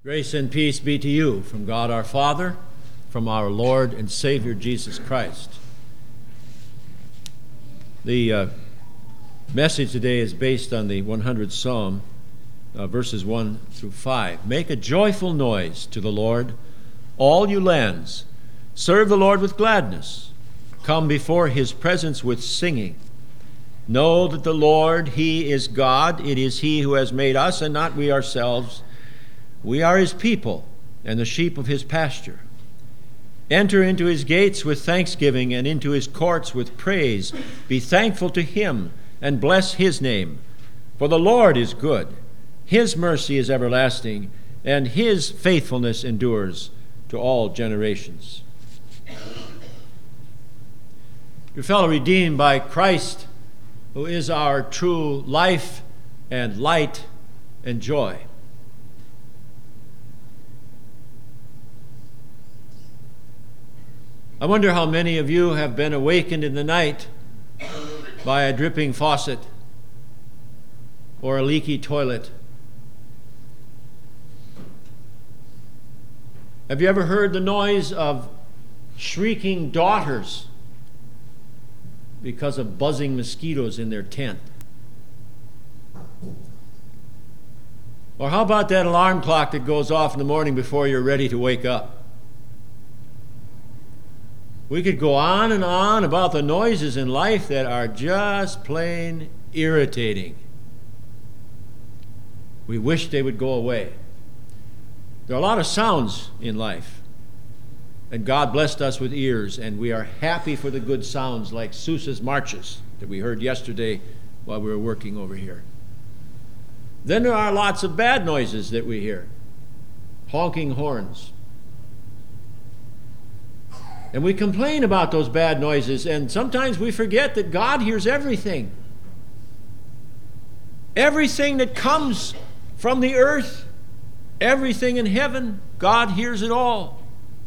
Grace and peace be to you from God our Father, from our Lord and Savior Jesus Christ. The message today is based on the 100th Psalm, verses 1 through 5. Make a joyful noise to the Lord, all you lands. Serve the Lord with gladness. Come before his presence with singing. Know that the Lord, he is God. It is he who has made us and not we ourselves. We are his people and the sheep of his pasture. Enter into his gates with thanksgiving and into his courts with praise. Be thankful to him and bless his name. For the Lord is good. His mercy is everlasting, and his faithfulness endures to all generations. Your fellow redeemed by Christ, who is our true life and light and joy. I wonder how many of you have been awakened in the night by a dripping faucet or a leaky toilet. Have you ever heard the noise of shrieking daughters because of buzzing mosquitoes in their tent? Or how about that alarm clock that goes off in the morning before you're ready to wake up? We could go on and on about the noises in life that are just plain irritating. We wish they would go away. There are a lot of sounds in life, and God blessed us with ears, and we are happy for the good sounds like Sousa's marches that we heard yesterday while we were working over here. Then there are lots of bad noises that we hear. Honking horns. And we complain about those bad noises, and sometimes we forget that God hears everything. Everything that comes from the earth, everything in heaven, God hears it all.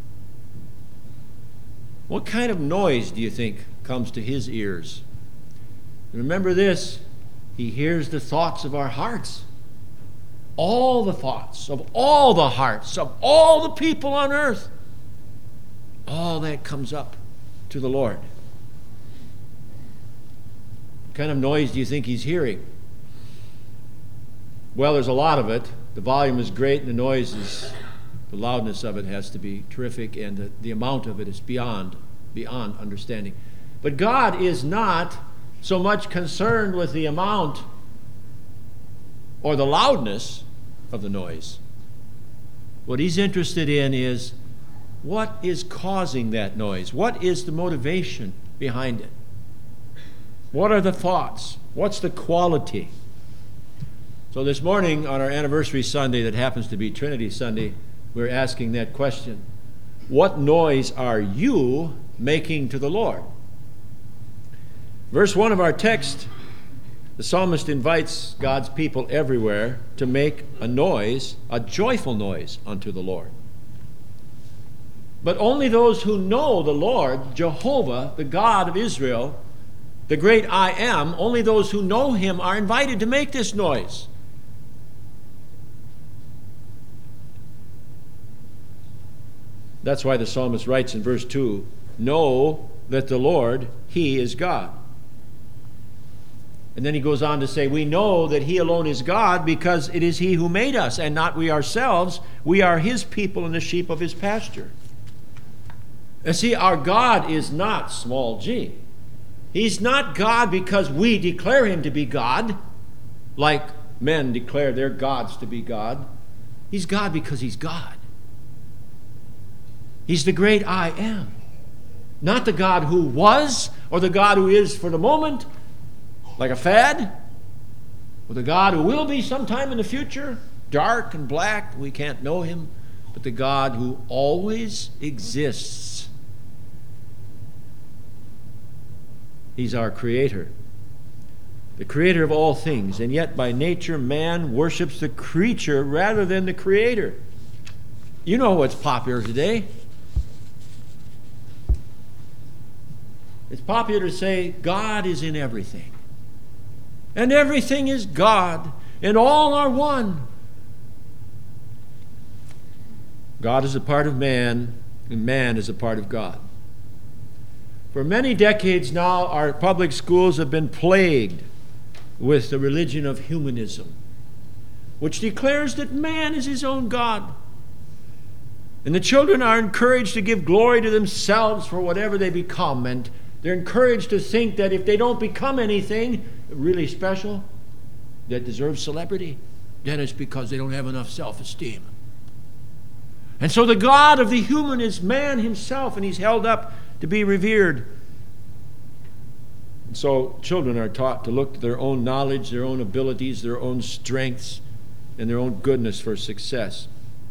What kind of noise do you think comes to his ears? Remember this, he hears the thoughts of our hearts. All the thoughts of all the hearts of all the people on earth. All that comes up to the Lord. What kind of noise do you think he's hearing? Well, there's a lot of it. The volume is great, and the loudness of it has to be terrific, and the amount of it is beyond understanding. But God is not so much concerned with the amount or the loudness of the noise. What he's interested in is what is causing that noise? What is the motivation behind it? What are the thoughts? What's the quality? So this morning on our anniversary Sunday that happens to be Trinity Sunday, we're asking that question. What noise are you making to the Lord? Verse 1 of our text, the psalmist invites God's people everywhere to make a noise, a joyful noise unto the Lord. But only those who know the Lord, Jehovah, the God of Israel, the great I Am, only those who know him are invited to make this noise. That's why the psalmist writes in verse 2, know that the Lord, he is God. And then he goes on to say, we know that he alone is God because it is he who made us and not we ourselves. We are his people and the sheep of his pasture. And see, our God is not small g. He's not God because we declare him to be God, like men declare their gods to be God. He's God because he's God. He's the great I Am. Not the God who was or the God who is for the moment, like a fad, or the God who will be sometime in the future, dark and black, we can't know him, but the God who always exists. He's our creator, the creator of all things, and yet by nature man worships the creature rather than the creator. You know what's popular today. It's popular to say God is in everything, and everything is God, and all are one. God is a part of man, and man is a part of God. For many decades now, our public schools have been plagued with the religion of humanism, which declares that man is his own God. And the children are encouraged to give glory to themselves for whatever they become, and they're encouraged to think that if they don't become anything really special that deserves celebrity, then it's because they don't have enough self-esteem. And so the God of the human is man himself, and he's held up to be revered. And so children are taught to look to their own knowledge, their own abilities, their own strengths, and their own goodness for success.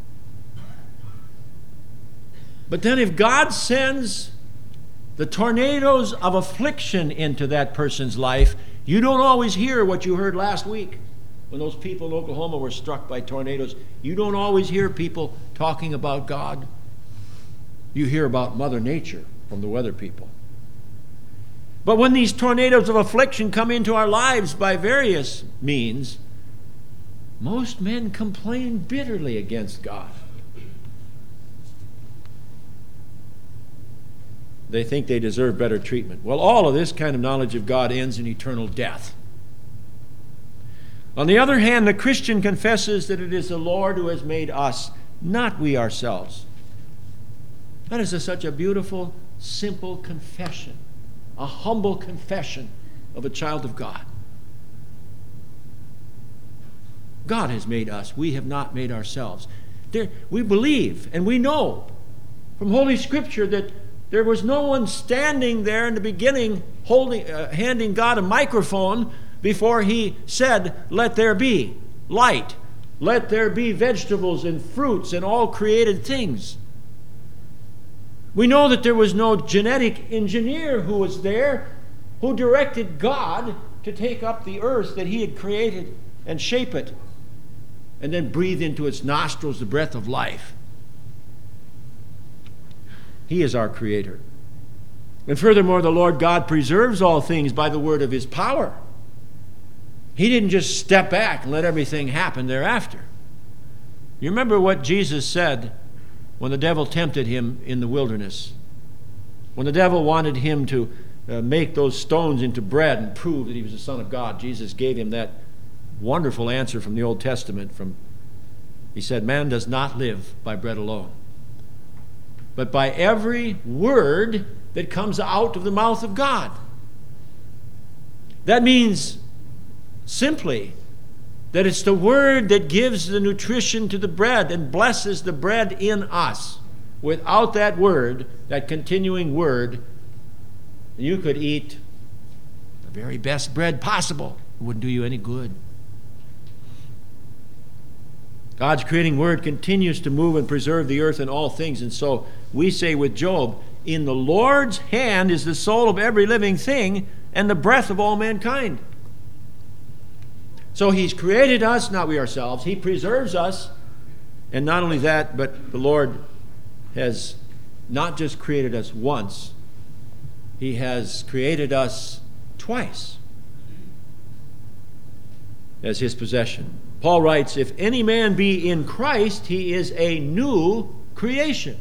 But then if God sends the tornadoes of affliction into that person's life, you don't always hear what you heard last week when those people in Oklahoma were struck by tornadoes. You don't always hear people talking about God. You hear about Mother Nature from the weather people. But when these tornadoes of affliction come into our lives by various means, most men complain bitterly against God. They think they deserve better treatment. Well, all of this kind of knowledge of God ends in eternal death. On the other hand, the Christian confesses that it is the Lord who has made us, not we ourselves. That is such a beautiful, simple confession, a humble confession of a child of God. God has made us. We have not made ourselves. We believe and we know from Holy Scripture that there was no one standing there in the beginning handing God a microphone before he said, "Let there be light. Let there be vegetables and fruits and all created things." We know that there was no genetic engineer who was there who directed God to take up the earth that he had created and shape it and then breathe into its nostrils the breath of life. He is our creator. And furthermore, the Lord God preserves all things by the word of his power. He didn't just step back and let everything happen thereafter. You remember what Jesus said when the devil tempted him in the wilderness? When the devil wanted him to make those stones into bread and prove that he was the Son of God, Jesus gave him that wonderful answer from the Old Testament. He said, "Man does not live by bread alone, but by every word that comes out of the mouth of God." That means simply that it's the word that gives the nutrition to the bread and blesses the bread in us. Without that word, that continuing word, you could eat the very best bread possible. It wouldn't do you any good. God's creating word continues to move and preserve the earth and all things. And so we say with Job, "In the Lord's hand is the soul of every living thing and the breath of all mankind." So he's created us, not we ourselves. He preserves us. And not only that, but the Lord has not just created us once. He has created us twice as his possession. Paul writes, "If any man be in Christ, he is a new creation."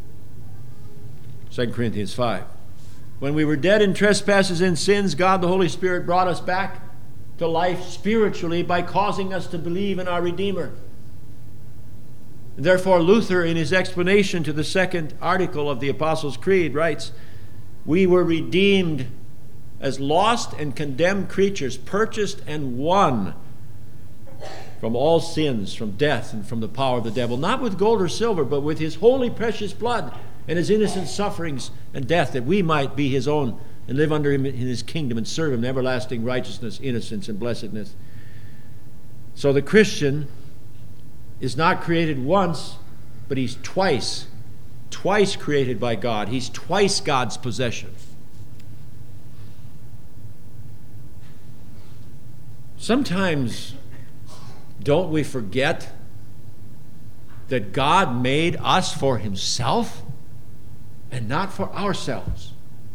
2 Corinthians 5. When we were dead in trespasses and sins, God the Holy Spirit brought us back to life spiritually by causing us to believe in our Redeemer. Therefore, Luther, in his explanation to the second article of the Apostles' Creed, writes, "We were redeemed as lost and condemned creatures, purchased and won from all sins, from death, and from the power of the devil, not with gold or silver, but with his holy precious blood and his innocent sufferings and death, that we might be his own and live under him in his kingdom and serve him in everlasting righteousness, innocence, and blessedness." So the Christian is not created once, but he's twice created by God. He's twice God's possession. Sometimes don't we forget that God made us for himself and not for ourselves?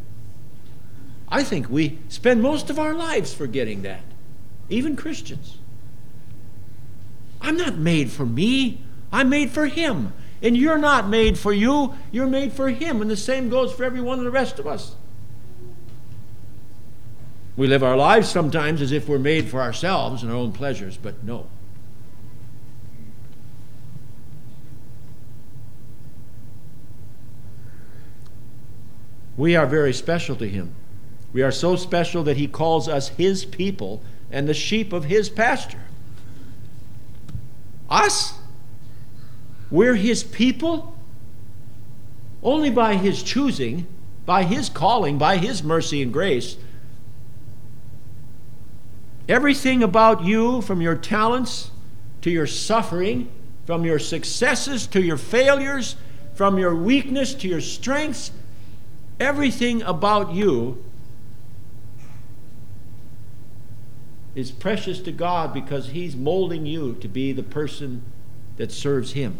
I think we spend most of our lives forgetting that, even Christians. I'm not made for me. I'm made for him. And you're not made for you, you're made for Him. And the same goes for every one of the rest of us. We live our lives sometimes as if we're made for ourselves and our own pleasures, but no. We are very special to Him. We are so special that He calls us His people and the sheep of His pasture. Us? We're His people? Only by His choosing, by His calling, by His mercy and grace. Everything about you, from your talents to your suffering, from your successes to your failures, from your weakness to your strengths, everything about you is precious to God because He's molding you to be the person that serves Him.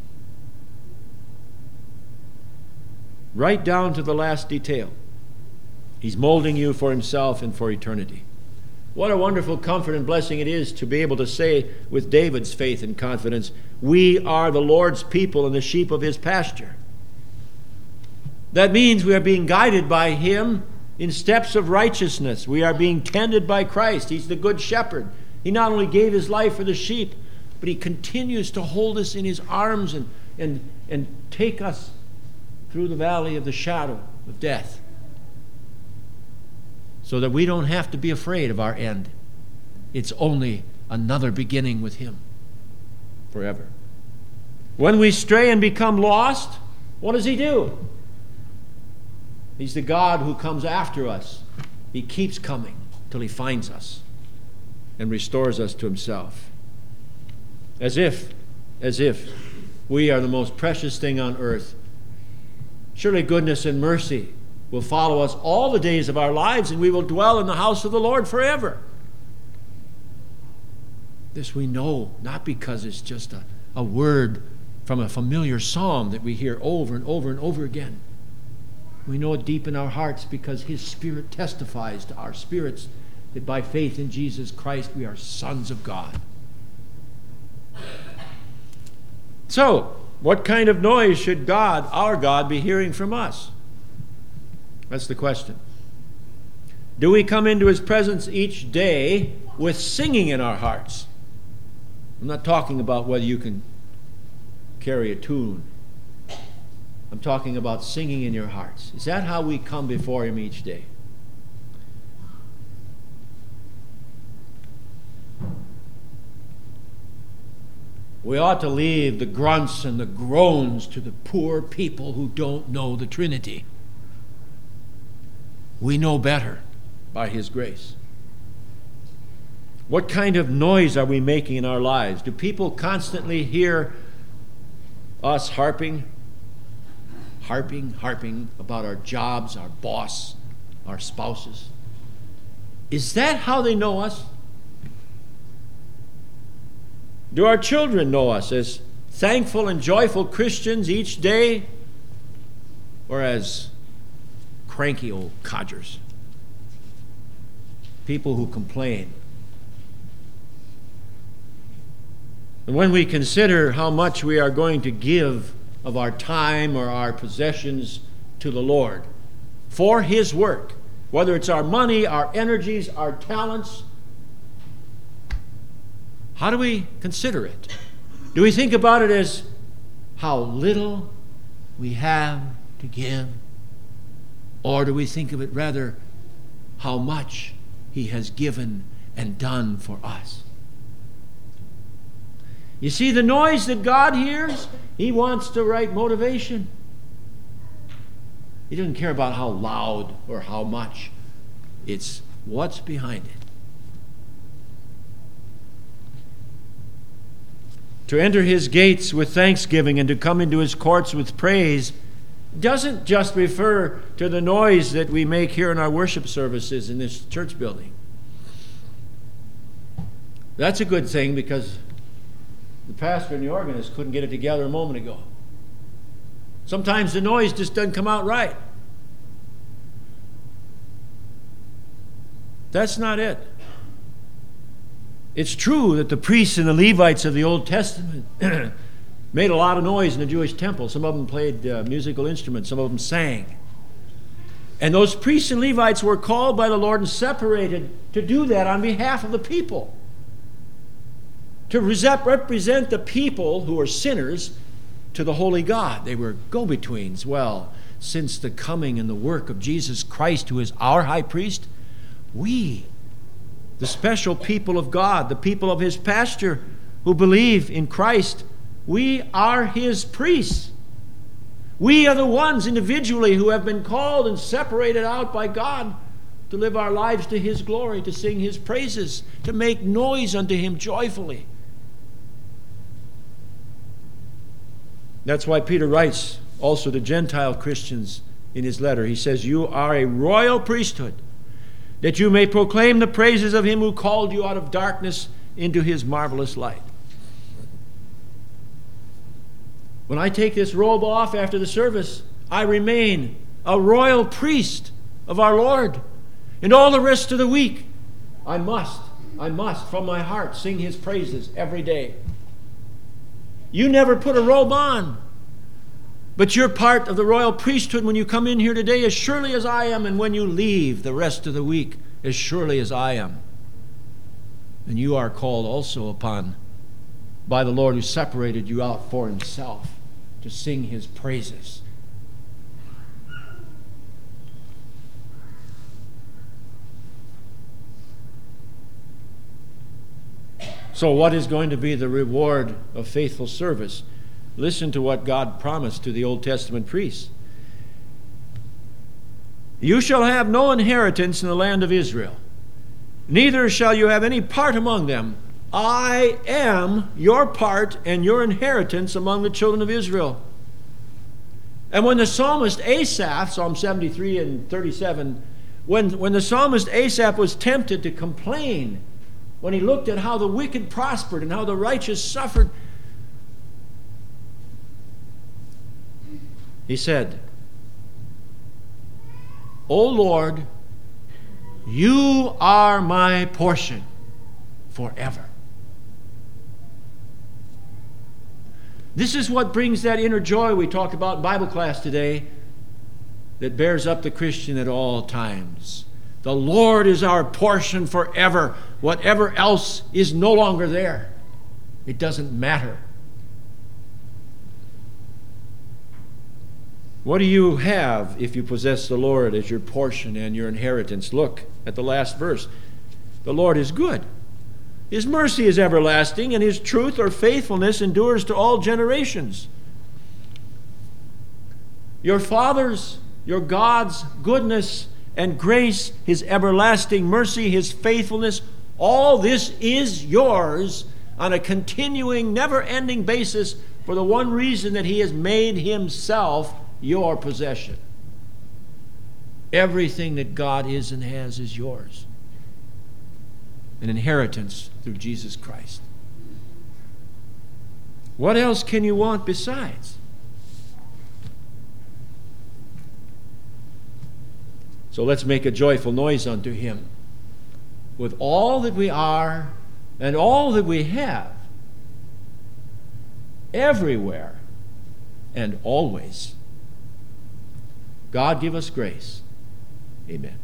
Right down to the last detail. He's molding you for Himself and for eternity. What a wonderful comfort and blessing it is to be able to say with David's faith and confidence, we are the Lord's people and the sheep of His pasture. That means we are being guided by Him in steps of righteousness. We are being tended by Christ. He's the good shepherd. He not only gave His life for the sheep, but He continues to hold us in His arms and take us through the valley of the shadow of death, so that we don't have to be afraid of our end. It's only another beginning with Him forever. When we stray and become lost, what does He do? He's the God who comes after us. He keeps coming till He finds us and restores us to Himself. As if we are the most precious thing on earth. Surely goodness and mercy will follow us all the days of our lives, and we will dwell in the house of the Lord forever. This we know, not because it's just a word from a familiar psalm that we hear over and over and over again. We know it deep in our hearts because His Spirit testifies to our spirits that by faith in Jesus Christ we are sons of God. So, what kind of noise should God, our God, be hearing from us? That's the question. Do we come into His presence each day with singing in our hearts? I'm not talking about whether you can carry a tune. I'm talking about singing in your hearts. Is that how we come before Him each day? We ought to leave the grunts and the groans to the poor people who don't know the Trinity. We know better by His grace. What kind of noise are we making in our lives? Do people constantly hear us harping about our jobs, our boss, our spouses? Is that how they know us? Do our children know us as thankful and joyful Christians each day, or as cranky old codgers? People who complain. And when we consider how much we are going to give of our time or our possessions to the Lord for His work, whether it's our money, our energies, our talents, how do we consider it? Do we think about it as how little we have to give? Or do we think of it rather how much He has given and done for us? You see, the noise that God hears, He wants the right motivation. He doesn't care about how loud or how much. It's what's behind it. To enter His gates with thanksgiving and to come into His courts with praise doesn't just refer to the noise that we make here in our worship services in this church building. That's a good thing because the pastor and the organist couldn't get it together a moment ago. Sometimes the noise just doesn't come out right. That's not it. It's true that the priests and the Levites of the Old Testament made a lot of noise in the Jewish temple. Some of them played musical instruments. Some of them sang. And those priests and Levites were called by the Lord and separated to do that on behalf of the people. To represent the people who are sinners to the holy God. They were go-betweens. Well, since the coming and the work of Jesus Christ, who is our high priest, we, the special people of God, the people of his pasture who believe in Christ, we are his priests. We are the ones individually who have been called and separated out by God to live our lives to his glory, to sing his praises, to make noise unto him joyfully. That's why Peter writes also to Gentile Christians in his letter. He says, you are a royal priesthood, that you may proclaim the praises of him who called you out of darkness into his marvelous light. When I take this robe off after the service, I remain a royal priest of our Lord. And all the rest of the week, I must, from my heart, sing his praises every day. You never put a robe on, but you're part of the royal priesthood when you come in here today, as surely as I am, and when you leave the rest of the week, as surely as I am. And you are called also upon by the Lord who separated you out for himself to sing his praises. So what is going to be the reward of faithful service? Listen to what God promised to the Old Testament priests. You shall have no inheritance in the land of Israel, neither shall you have any part among them. I am your part and your inheritance among the children of Israel. And when the psalmist Asaph, Psalm 73 and 37, when the psalmist Asaph was tempted to complain, when he looked at how the wicked prospered and how the righteous suffered, he said, O Lord, you are my portion forever. This is what brings that inner joy we talked about in Bible class today, that bears up the Christian at all times. The Lord is our portion forever. Whatever else is no longer there. It doesn't matter. What do you have if you possess the Lord as your portion and your inheritance? Look at the last verse. The Lord is good. His mercy is everlasting, and his truth or faithfulness endures to all generations. Your Father's, your God's goodness and grace, his everlasting mercy, his faithfulness, all this is yours on a continuing, never-ending basis for the one reason that he has made himself your possession. Everything that God is and has is yours. An inheritance through Jesus Christ. What else can you want besides? So let's make a joyful noise unto him with all that we are and all that we have, everywhere and always. God give us grace. Amen.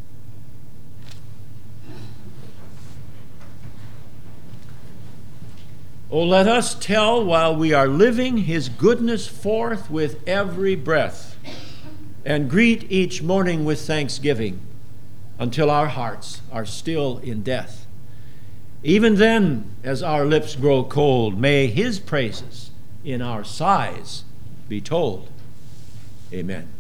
Oh, let us tell while we are living his goodness forth with every breath, and greet each morning with thanksgiving until our hearts are still in death. Even then, as our lips grow cold, may his praises in our sighs be told. Amen.